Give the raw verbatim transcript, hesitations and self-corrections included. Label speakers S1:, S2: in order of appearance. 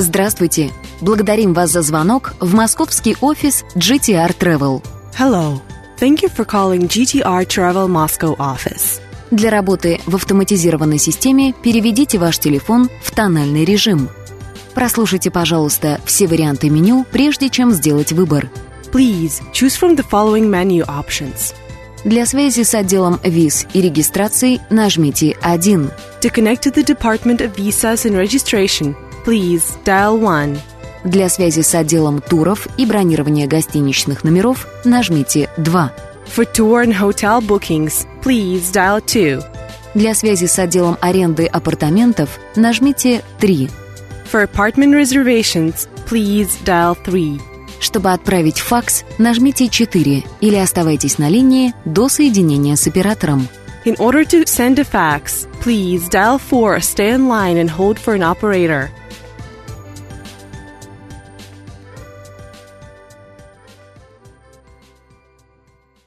S1: Здравствуйте! Благодарим вас за звонок в московский офис джи ти ар Travel.
S2: Hello. Thank you for calling джи ти ар Travel Moscow office.
S1: Для работы в автоматизированной системе переведите ваш телефон в тональный режим. Прослушайте, пожалуйста, все варианты меню, прежде чем сделать выбор.
S2: Please choose from the following menu options.
S1: Для связи с отделом виз и регистрации нажмите один.
S2: To connect to the Department of Visas and Registration, please dial one.
S1: Для связи с отделом туров и бронирования гостиничных номеров нажмите два.
S2: For tour and hotel bookings, please dial two.
S1: Для связи с отделом аренды апартаментов нажмите три.
S2: For apartment reservations, please dial three.
S1: Чтобы отправить факс, нажмите четыре или оставайтесь на линии до соединения с оператором.
S2: In order to send a fax, please dial four or stay in line and hold for an operator.